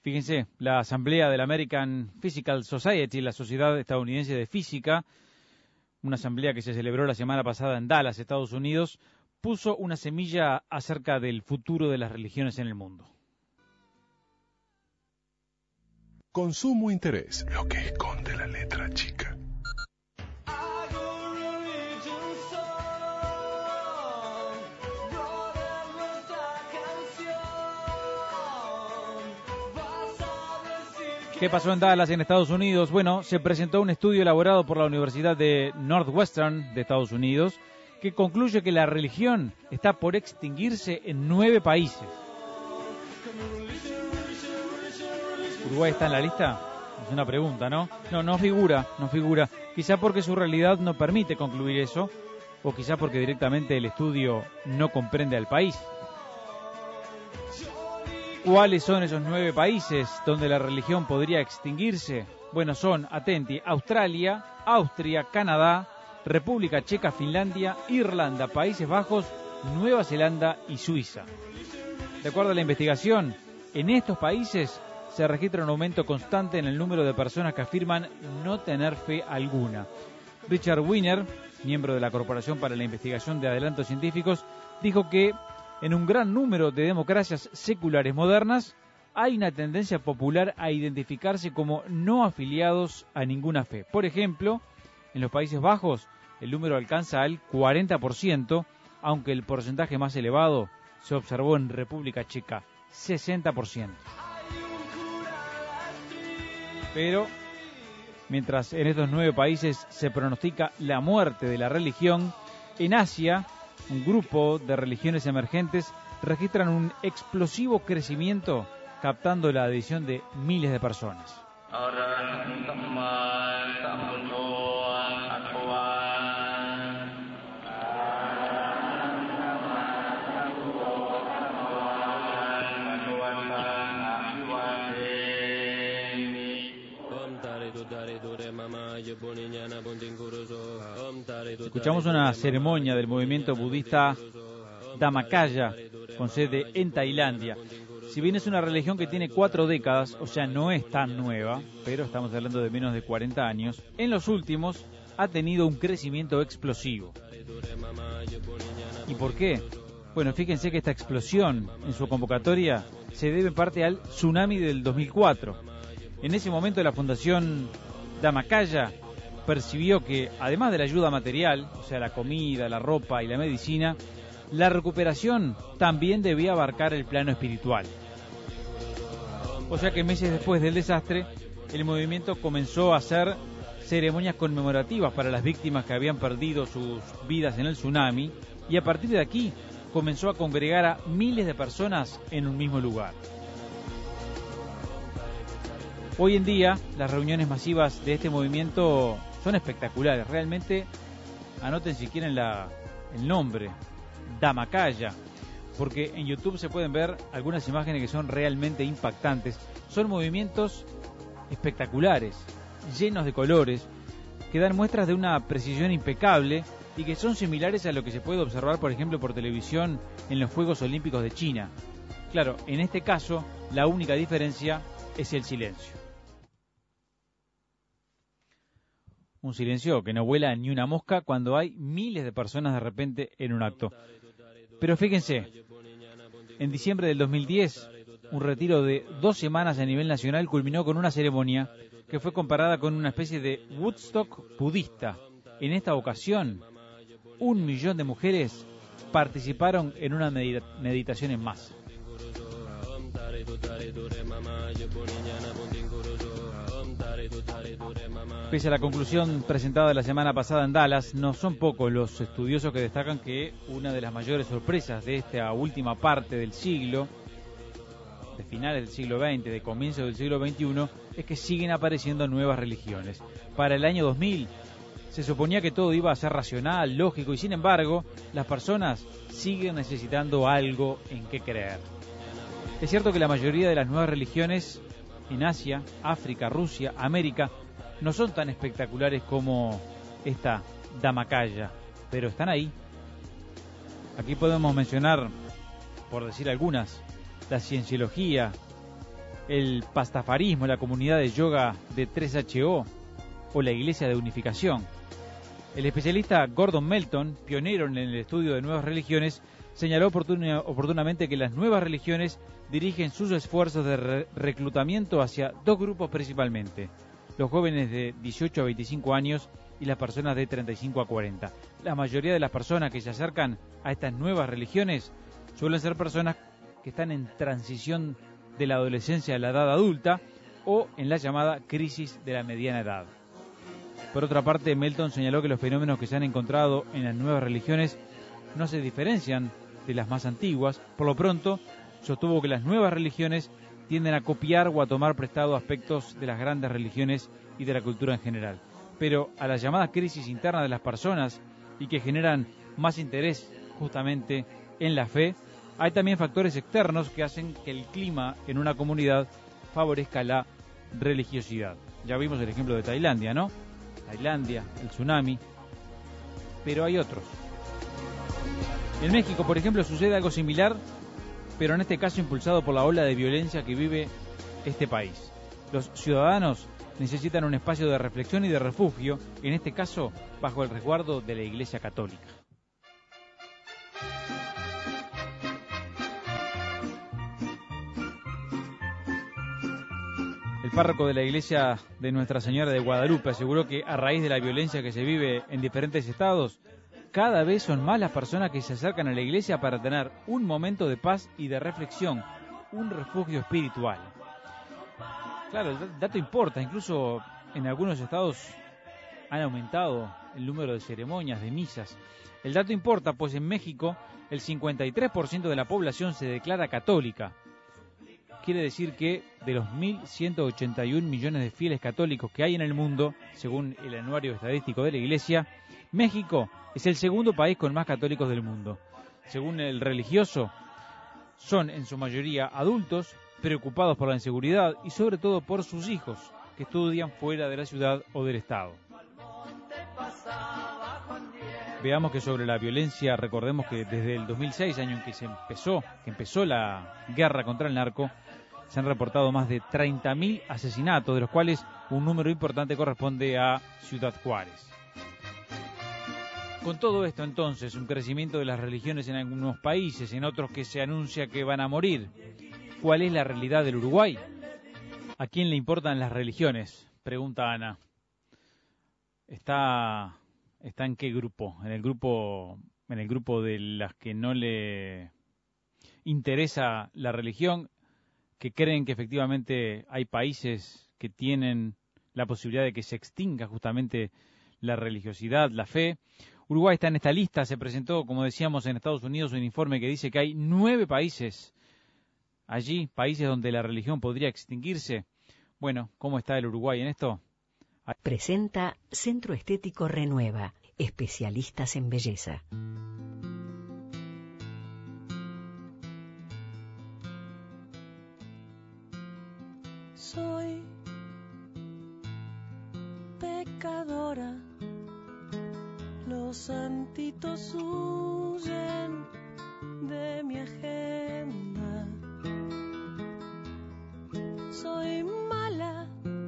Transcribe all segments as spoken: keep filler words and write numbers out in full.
Fíjense, la asamblea de la American Physical Society, la Sociedad Estadounidense de Física, una asamblea que se celebró la semana pasada en Dallas, Estados Unidos, puso una semilla acerca del futuro de las religiones en el mundo. Consumo interés, lo que esconde la letra chica. ¿Qué pasó en Dallas, en Estados Unidos? Bueno, se presentó un estudio elaborado por la Universidad de Northwestern de Estados Unidos que concluye que la religión está por extinguirse en nueve países. ¿Uruguay está en la lista? Es una pregunta, ¿no? No, no figura, no figura. Quizá porque su realidad no permite concluir eso, o quizá porque directamente el estudio no comprende al país. ¿Cuáles son esos nueve países donde la religión podría extinguirse? Bueno, son, atenti, Australia, Austria, Canadá, República Checa, Finlandia, Irlanda, Países Bajos, Nueva Zelanda y Suiza. De acuerdo a la investigación, en estos países se registra un aumento constante en el número de personas que afirman no tener fe alguna. Richard Weiner, miembro de la Corporación para la Investigación de Adelantos Científicos, dijo que en un gran número de democracias seculares modernas hay una tendencia popular a identificarse como no afiliados a ninguna fe. Por ejemplo, en los Países Bajos el número alcanza al cuarenta por ciento, aunque el porcentaje más elevado se observó en República Checa, sesenta por ciento. Pero, mientras en estos nueve países se pronostica la muerte de la religión, en Asia, un grupo de religiones emergentes registran un explosivo crecimiento, captando la adhesión de miles de personas. Escuchamos una ceremonia del movimiento budista Dhammakaya, con sede en Tailandia. Si bien es una religión que tiene cuatro décadas, o sea, no es tan nueva, pero estamos hablando de menos de cuarenta años, en los últimos ha tenido un crecimiento explosivo. ¿Y por qué? Bueno, fíjense que esta explosión en su convocatoria se debe en parte al tsunami del dos mil cuatro. En ese momento la Fundación Dhammakaya percibió que, además de la ayuda material, o sea, la comida, la ropa y la medicina, la recuperación también debía abarcar el plano espiritual. O sea que meses después del desastre, el movimiento comenzó a hacer ceremonias conmemorativas para las víctimas que habían perdido sus vidas en el tsunami, y a partir de aquí comenzó a congregar a miles de personas en un mismo lugar. Hoy en día, las reuniones masivas de este movimiento son espectaculares. Realmente, anoten si quieren la, el nombre, Dhammakaya, porque en YouTube se pueden ver algunas imágenes que son realmente impactantes. Son movimientos espectaculares, llenos de colores, que dan muestras de una precisión impecable y que son similares a lo que se puede observar, por ejemplo, por televisión en los Juegos Olímpicos de China. Claro, en este caso, la única diferencia es el silencio. Un silencio que no vuela ni una mosca cuando hay miles de personas de repente en un acto. Pero fíjense, en diciembre del dos mil diez, un retiro de dos semanas a nivel nacional culminó con una ceremonia que fue comparada con una especie de Woodstock budista. En esta ocasión, un millón de mujeres participaron en una medita- meditación en masa. Pese a la conclusión presentada la semana pasada en Dallas, no son pocos los estudiosos que destacan que una de las mayores sorpresas de esta última parte del siglo, de finales del siglo veinte, de comienzos del siglo veintiuno, es que siguen apareciendo nuevas religiones. Para el año dos mil se suponía que todo iba a ser racional, lógico, y sin embargo, las personas siguen necesitando algo en qué creer. Es cierto que la mayoría de las nuevas religiones en Asia, África, Rusia, América, no son tan espectaculares como esta Dhammakaya, pero están ahí. Aquí podemos mencionar, por decir algunas, la cienciología, el pastafarismo, la comunidad de yoga de tres H O o la Iglesia de Unificación. El especialista Gordon Melton, pionero en el estudio de nuevas religiones, señaló oportuna, oportunamente que las nuevas religiones dirigen sus esfuerzos de re reclutamiento hacia dos grupos principalmente: los jóvenes de dieciocho a veinticinco años y las personas de treinta y cinco a cuarenta. La mayoría de las personas que se acercan a estas nuevas religiones suelen ser personas que están en transición de la adolescencia a la edad adulta o en la llamada crisis de la mediana edad. Por otra parte, Melton señaló que los fenómenos que se han encontrado en las nuevas religiones no se diferencian de las más antiguas. Por lo pronto, sostuvo que las nuevas religiones tienden a copiar o a tomar prestado aspectos de las grandes religiones y de la cultura en general. Pero a las llamadas crisis internas de las personas y que generan más interés justamente en la fe, hay también factores externos que hacen que el clima en una comunidad favorezca la religiosidad. Ya vimos el ejemplo de Tailandia, ¿no? Tailandia, el tsunami, pero hay otros. En México, por ejemplo, sucede algo similar, pero en este caso impulsado por la ola de violencia que vive este país. Los ciudadanos necesitan un espacio de reflexión y de refugio, en este caso bajo el resguardo de la Iglesia Católica. El párroco de la iglesia de Nuestra Señora de Guadalupe aseguró que a raíz de la violencia que se vive en diferentes estados, cada vez son más las personas que se acercan a la iglesia para tener un momento de paz y de reflexión, un refugio espiritual. Claro, el dato importa, incluso en algunos estados han aumentado el número de ceremonias, de misas. El dato importa, pues en México el cincuenta y tres por ciento de la población se declara católica. Quiere decir que de los mil ciento ochenta y un millones de fieles católicos que hay en el mundo, según el anuario estadístico de la Iglesia, México es el segundo país con más católicos del mundo. Según el religioso, son en su mayoría adultos, preocupados por la inseguridad y sobre todo por sus hijos, que estudian fuera de la ciudad o del estado. Veamos que sobre la violencia, recordemos que desde el dos mil seis, año en que se empezó, que empezó la guerra contra el narco, se han reportado más de treinta mil asesinatos, de los cuales un número importante corresponde a Ciudad Juárez. Con todo esto, entonces, un crecimiento de las religiones en algunos países, en otros que se anuncia que van a morir. ¿Cuál es la realidad del Uruguay? ¿A quién le importan las religiones?, pregunta Ana. ¿Está, está en qué grupo? ¿En el grupo, en el grupo de las que no le interesa la religión, que creen que efectivamente hay países que tienen la posibilidad de que se extinga justamente la religiosidad, la fe? Uruguay está en esta lista. Se presentó, como decíamos, en Estados Unidos un informe que dice que hay nueve países allí, países donde la religión podría extinguirse. Bueno, ¿cómo está el Uruguay en esto? Presenta Centro Estético Renueva, especialistas en belleza. Soy pecadora, los santitos huyen de mi agenda. Soy mala.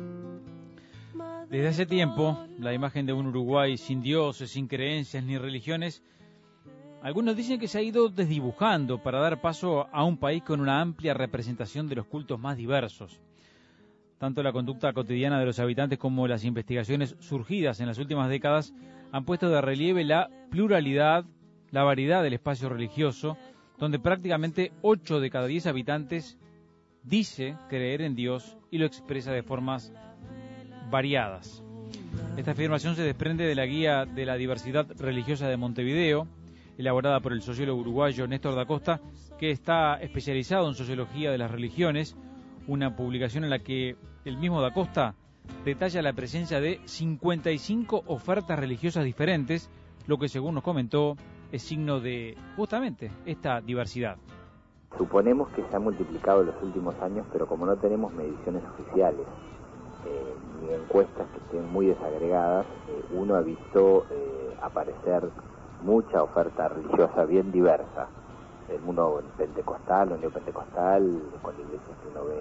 Desde hace tiempo, la imagen de un Uruguay sin dioses, sin creencias ni religiones, algunos dicen que se ha ido desdibujando para dar paso a un país con una amplia representación de los cultos más diversos. Tanto la conducta cotidiana de los habitantes como las investigaciones surgidas en las últimas décadas han puesto de relieve la pluralidad, la variedad del espacio religioso, donde prácticamente ocho de cada diez habitantes dice creer en Dios y lo expresa de formas variadas. Esta afirmación se desprende de la Guía de la Diversidad Religiosa de Montevideo, elaborada por el sociólogo uruguayo Néstor da Costa, que está especializado en sociología de las religiones, una publicación en la que el mismo da Costa detalla la presencia de cincuenta y cinco ofertas religiosas diferentes, lo que, según nos comentó, es signo de justamente esta diversidad. Suponemos que se ha multiplicado en los últimos años, pero como no tenemos mediciones oficiales eh, ni encuestas que estén muy desagregadas, eh, uno ha visto eh, aparecer mucha oferta religiosa bien diversa. El mundo pentecostal o neopentecostal, con iglesias que uno ve en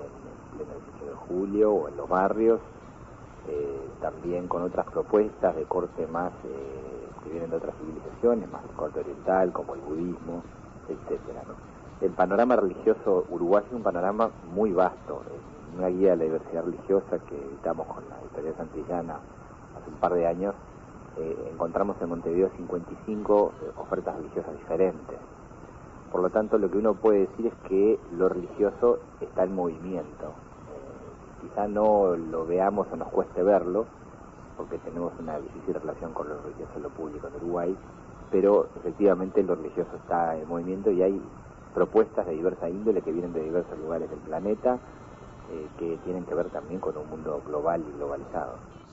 pleno dieciocho de julio o en los barrios, eh, también con otras propuestas de corte más eh, que vienen de otras civilizaciones, más del corte oriental, como el budismo, etcétera, ¿no? El panorama religioso uruguayo es un panorama muy vasto, es una guía de la diversidad religiosa que editamos con la Editorial Santillana hace un par de años. Eh, encontramos en Montevideo cincuenta y cinco eh, ofertas religiosas diferentes. Por lo tanto, lo que uno puede decir es que lo religioso está en movimiento. Eh, quizá no lo veamos o nos cueste verlo, porque tenemos una difícil relación con lo religioso en lo público en Uruguay, pero efectivamente lo religioso está en movimiento y hay propuestas de diversa índole que vienen de diversos lugares del planeta, eh, que tienen que ver también con un mundo global y globalizado.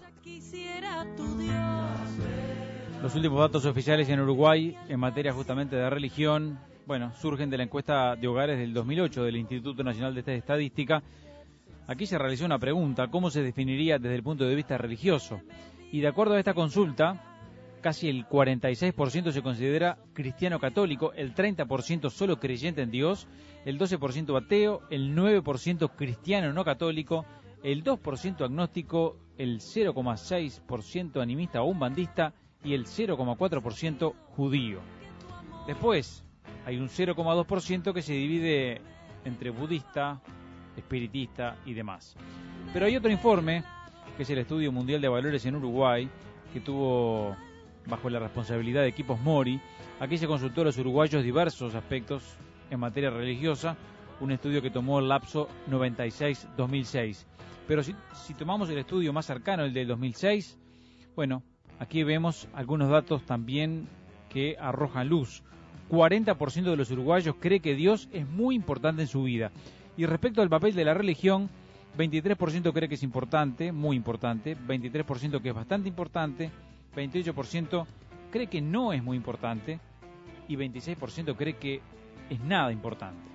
Los últimos datos oficiales en Uruguay en materia justamente de religión, bueno, surgen de la encuesta de hogares del dos mil ocho del Instituto Nacional de Estadística. Aquí se realizó una pregunta: ¿cómo se definiría desde el punto de vista religioso? Y de acuerdo a esta consulta, casi el cuarenta y seis por ciento se considera cristiano católico, el treinta por ciento solo creyente en Dios, el doce por ciento ateo, el nueve por ciento cristiano no católico, el dos por ciento agnóstico, el cero coma seis por ciento animista o umbandista y el cero coma cuatro por ciento judío. Después hay un cero coma dos por ciento que se divide entre budista, espiritista y demás. Pero hay otro informe, que es el Estudio Mundial de Valores en Uruguay, que tuvo bajo la responsabilidad de Equipos Mori. Aquí se consultó a los uruguayos diversos aspectos en materia religiosa, un estudio que tomó el lapso noventa y seis a dos mil seis. Pero si, si tomamos el estudio más cercano, el del dos mil seis, bueno, aquí vemos algunos datos también que arrojan luz. cuarenta por ciento de los uruguayos cree que Dios es muy importante en su vida. Y respecto al papel de la religión, veintitrés por ciento cree que es importante, muy importante, veintitrés por ciento que es bastante importante, veintiocho por ciento cree que no es muy importante y veintiséis por ciento cree que es nada importante.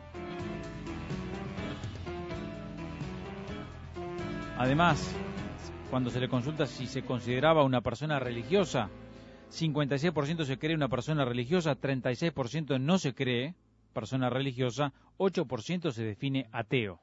Además, cuando se le consulta si se consideraba una persona religiosa, cincuenta y seis por ciento se cree una persona religiosa, treinta y seis por ciento no se cree persona religiosa, ocho por ciento se define ateo.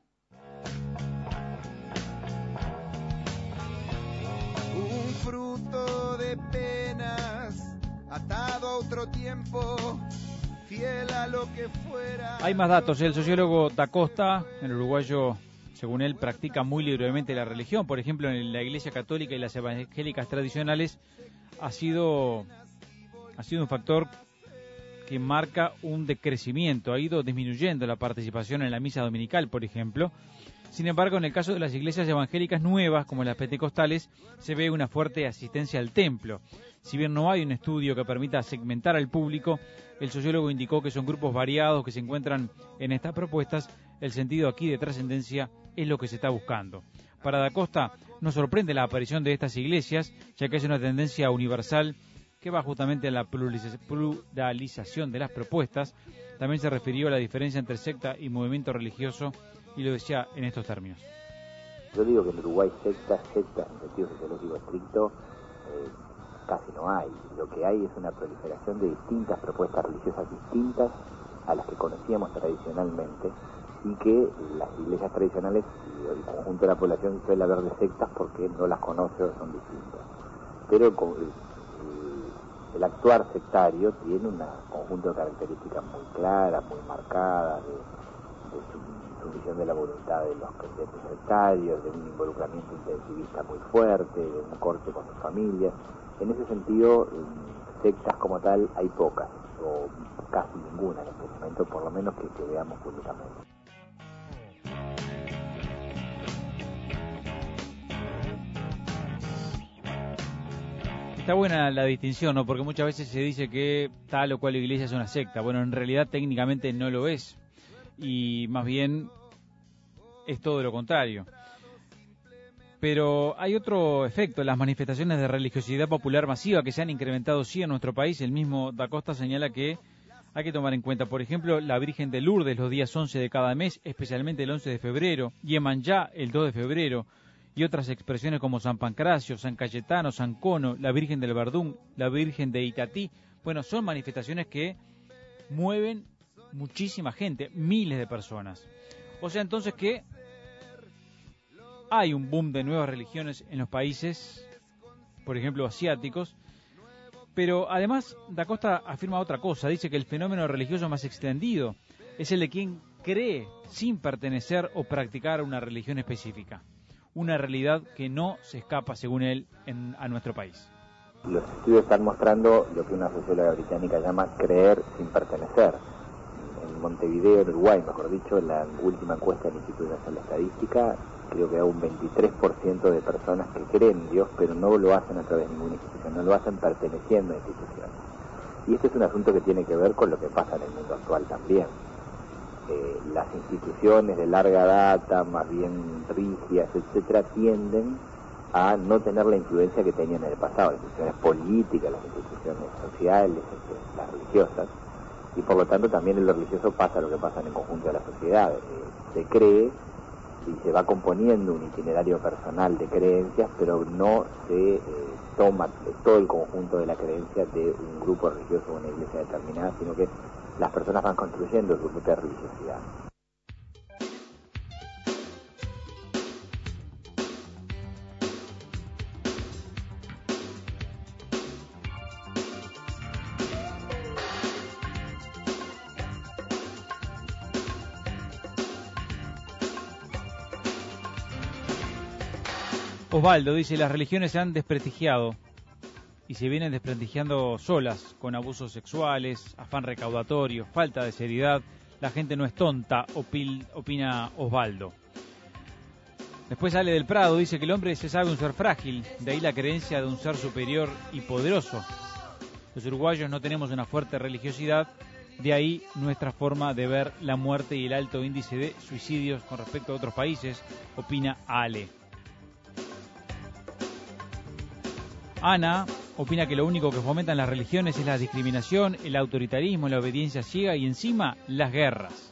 Un fruto de penas, atado a otro tiempo, fiel a lo que fuera. Hay más datos. El sociólogo Da Costa, el uruguayo, según él, practica muy libremente la religión. Por ejemplo, en la Iglesia Católica y las evangélicas tradicionales ha sido, ha sido un factor que marca un decrecimiento. Ha ido disminuyendo la participación en la misa dominical, por ejemplo. Sin embargo, en el caso de las iglesias evangélicas nuevas, como las pentecostales, se ve una fuerte asistencia al templo. Si bien no hay un estudio que permita segmentar al público, el sociólogo indicó que son grupos variados que se encuentran en estas propuestas. El sentido aquí de trascendencia es lo que se está buscando. Para Da Costa, nos sorprende la aparición de estas iglesias, ya que es una tendencia universal que va justamente en la pluralización de las propuestas. También se refirió a la diferencia entre secta y movimiento religioso, y lo decía en estos términos. Yo digo que en Uruguay sectas, sectas en sentido sociológico estricto, eh, casi no hay. Lo que hay es una proliferación de distintas propuestas religiosas distintas a las que conocíamos tradicionalmente, y que las iglesias tradicionales y el conjunto de la población suele hablar de sectas porque no las conoce o son distintas. Pero el, el, el actuar sectario tiene un conjunto de características muy claras, muy marcadas, de, de su sumisión de la voluntad de los creyentes sectarios, de un involucramiento intensivista muy fuerte, de un corte con sus familias. En ese sentido, sectas como tal hay pocas, o casi ninguna en este momento, por lo menos que, que veamos públicamente. Está buena la distinción, ¿no? Porque muchas veces se dice que tal o cual iglesia es una secta. Bueno, en realidad técnicamente no lo es. Y más bien es todo lo contrario. Pero hay otro efecto: las manifestaciones de religiosidad popular masiva que se han incrementado sí en nuestro país. El mismo Da Costa señala que hay que tomar en cuenta, por ejemplo, la Virgen de Lourdes los días once de cada mes, especialmente el once de febrero, Yemanjá el dos de febrero, y otras expresiones como San Pancracio, San Cayetano, San Cono, la Virgen del Verdún, la Virgen de Itatí. Bueno, son manifestaciones que mueven muchísima gente, miles de personas. O sea entonces que hay un boom de nuevas religiones en los países, por ejemplo, asiáticos. Pero además, Da Costa afirma otra cosa. Dice que el fenómeno religioso más extendido es el de quien cree sin pertenecer o practicar una religión específica. Una realidad que no se escapa, según él, en, a nuestro país. Los estudios están mostrando lo que una socióloga británica llama creer sin pertenecer. En Montevideo, en Uruguay, mejor dicho, en la última encuesta del Instituto Nacional de Estadística, creo que hay un veintitrés por ciento de personas que creen en Dios, pero no lo hacen a través de ninguna institución, no lo hacen perteneciendo a instituciones. Y este es un asunto que tiene que ver con lo que pasa en el mundo actual también. Eh, las instituciones de larga data, más bien rígidas, etcétera, tienden a no tener la influencia que tenían en el pasado, las instituciones políticas, las instituciones sociales, este, las religiosas, y por lo tanto también en lo religioso pasa lo que pasa en el conjunto de la sociedad. Eh, se cree y se va componiendo un itinerario personal de creencias, pero no se eh, toma todo el conjunto de la creencia de un grupo religioso o una iglesia determinada, sino que las personas van construyendo su propia religiosidad. Osvaldo dice, las religiones se han desprestigiado y se vienen desprestigiando solas, con abusos sexuales, afán recaudatorio, falta de seriedad. La gente no es tonta, opil, opina Osvaldo. Después Ale del Prado dice que el hombre se sabe un ser frágil, de ahí la creencia de un ser superior y poderoso. Los uruguayos no tenemos una fuerte religiosidad, de ahí nuestra forma de ver la muerte y el alto índice de suicidios con respecto a otros países, opina Ale. Ana opina que lo único que fomentan las religiones es la discriminación, el autoritarismo, la obediencia ciega y encima las guerras.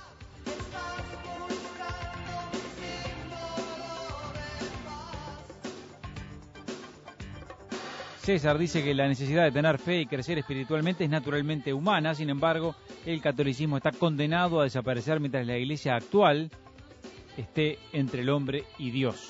César dice que la necesidad de tener fe y crecer espiritualmente es naturalmente humana, sin embargo, el catolicismo está condenado a desaparecer mientras la iglesia actual esté entre el hombre y Dios.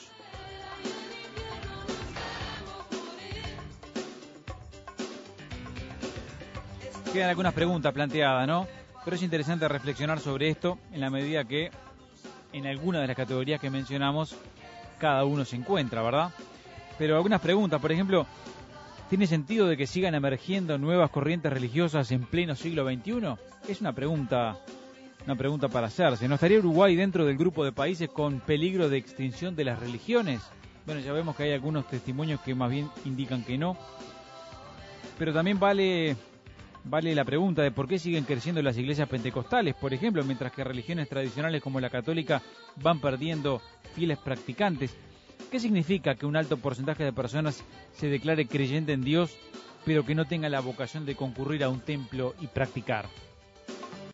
Quedan algunas preguntas planteadas, ¿no? Pero es interesante reflexionar sobre esto en la medida que en alguna de las categorías que mencionamos cada uno se encuentra, ¿verdad? Pero algunas preguntas, por ejemplo, ¿tiene sentido de que sigan emergiendo nuevas corrientes religiosas en pleno siglo veintiuno? Es una pregunta, una pregunta para hacerse. ¿No estaría Uruguay dentro del grupo de países con peligro de extinción de las religiones? Bueno, ya vemos que hay algunos testimonios que más bien indican que no. Pero también vale... Vale la pregunta de por qué siguen creciendo las iglesias pentecostales, por ejemplo, mientras que religiones tradicionales como la católica van perdiendo fieles practicantes. ¿Qué significa que un alto porcentaje de personas se declare creyente en Dios, pero que no tenga la vocación de concurrir a un templo y practicar?